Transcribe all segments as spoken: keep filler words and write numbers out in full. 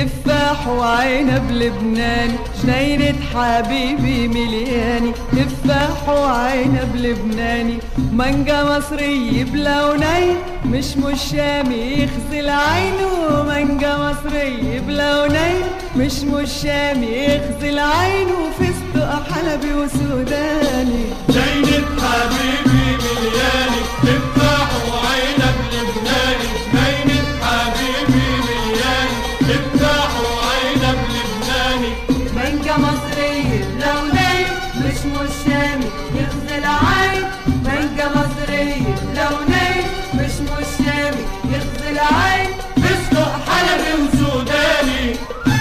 تفاح وعنب لبناني، جنينة حبيبي ملياني. تفاح وعنب لبناني، مانجا مصري بلونين، مش مش شامي يخزي العين. ومانجا مصري بلونين، مش مش شامي يخزي العين. وفستق حلبي وسوداني، جنينة حبيبي ملياني. تفاح وعنب لبناني، جنينة حبيبي ملياني. تفاح وعنب لبناني، مانجا مصري بلونين، مش مش شامي يخزي العين. مانجا مصري بلونين، مش مش شامي يخزي العين. فستق حلبي وسوداني.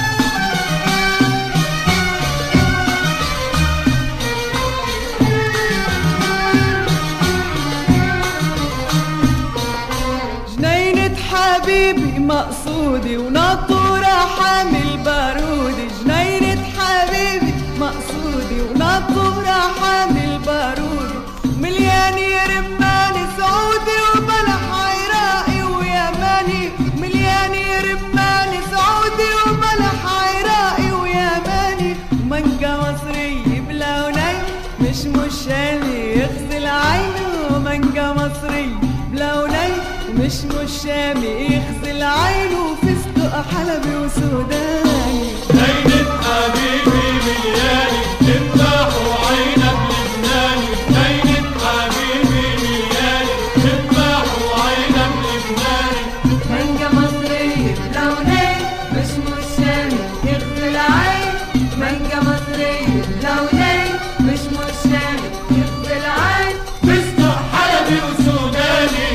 جنينة حبيبي مقصودي وناطورة حامل بارودي. جنينة حبيبي مقصودي وناطورة حامل بارودي. ملياني رماني سعودي وبلح عراقي ويماني. ملياني رماني سعودي وبلح عراقي ويماني. ومانجا مصري بلونين، مش مش شامي يخزي العين. ومانجا مصري بلونين، مش مش شامي يخزي العين. وفستق حلبي وسوداني، جنينة حبيبي ملياني. تفاح وعنب لبناني، جنينة حبيبي ملياني. تفاح وعنب لبناني، مانجا مصري بلونين، مش مش شامي يخزي العين. مانجا مصري بلونين، مش مش شامي يخزي العين. فستق حلبي وسوداني.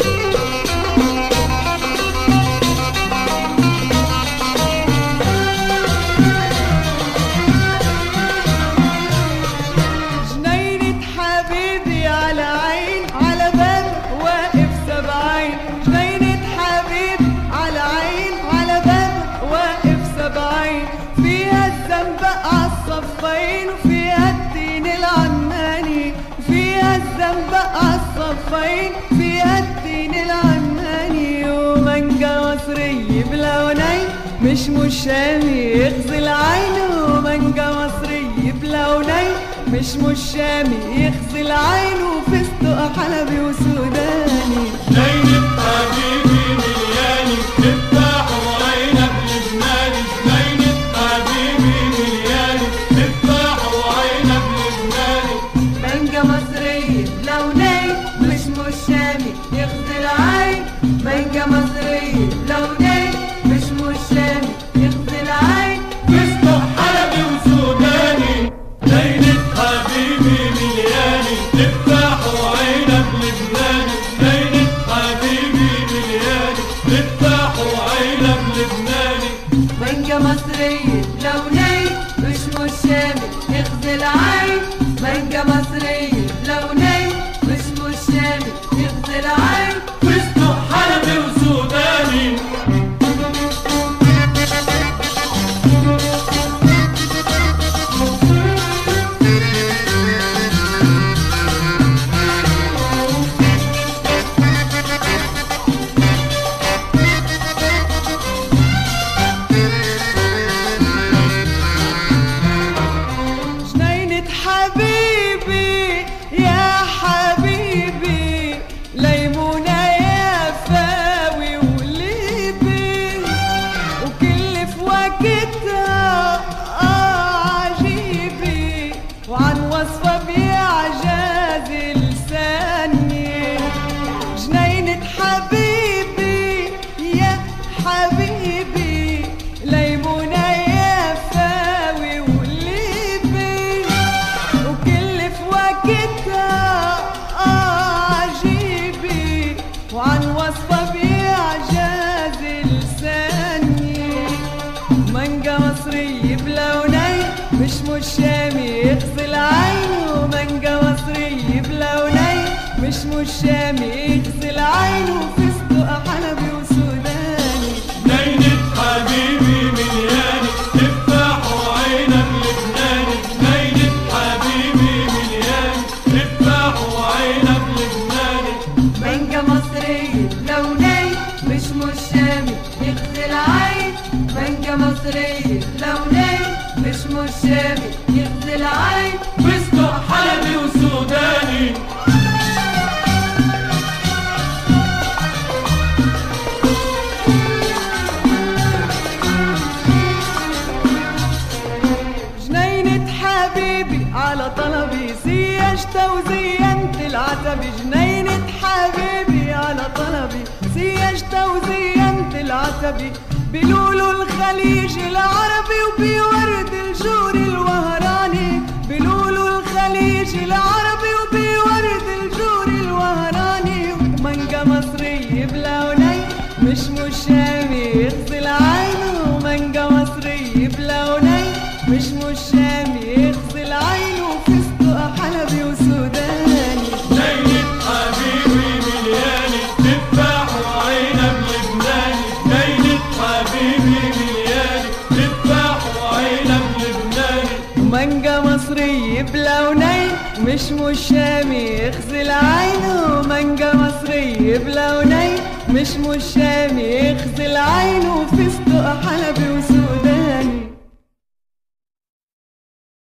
جنينة حبيبي على عين، على باب واقف سبعين. جنينة حبيبي على عين، على باب واقف سبعين. فيها الزنبق عالصفين، وفيها التين العماني. فيها الزنبق عالصفين، فيها التين العماني. ومانجا مصري بلونين، مش مش شامي يخزي العين. ومانجا مصري بلونين، مش مش شامي يخزي العين. وفستق حلبي وسوداني، جنينة حبيبي ملياني. تفاح وعنب لبناني، جنينة حبيبي ملياني. تفاح وعنب لبناني، مانجا مصري بلونين، مش مش شامي يخزي العين. مانجا مصري بلونين، مش مش شامي يخزي العين. فستق حلبي وسوداني. جنينة حبيبي ملياني. تفاح وعنب لبناني، جنينة حبيبي ملياني. تفاح وعنب لبناني، مانجا مصري بلونين، مش مش شامي يخزي العين. مانجا مصري بلونين، مش مش شامي يخزي العين. فستق حلبي وسوداني. جنينة حبيبي يا حبيبي، ليمونة يا فاوي وليبي. وكل في وقتها آه عجيبي، وعن وصفة بإعجاز لساني. جنينة حبيبي يا حبيبي، ليمونة يا فاوي وليبي. وكل في وقتها آه عجيبي، وعن وصفة بإعجاز لساني. مانجا مصري بلونين، مش مش شامي يخزي العين. ومانجا مصري بلونين، مش مش شامي يخزي العين. وفستق حلبي وسوداني، جنينة حبيبي ملياني. تفاح وعنب لبناني، جنينة حبيبي ملياني. تفاح وعنب لبناني، مانجا مصري بلونين، مش مش شامي يخزي العين. مانجا مصري بلونين مش مش شامي يغزي العين فستق حلبي وسوداني جنينة حبيبي على طلبي سيجت وزينت العتبي جنينة حبيبي على طلبي سيجت وزينت العتبي بلولو الخليج العربي وبورد الجور الوهراني بلولو الخليج العربي وبورد الجور الوهراني ومانجا مصري بلونين مش مش شامي يغزي العين ومانجا مصري بلونين مش مش شامي يغزي العين وفستق حلبي وسوداني جنينة حبيبي ملياني تفاح وعنب لبناني جنينة حبيبي ملياني تفاح وعنب لبناني مانجا مصري بلونين مش مش شامي يغزي العين ومانجا مصري بلونين مش مش شامي يغزي العين وفستق حلبي وسوداني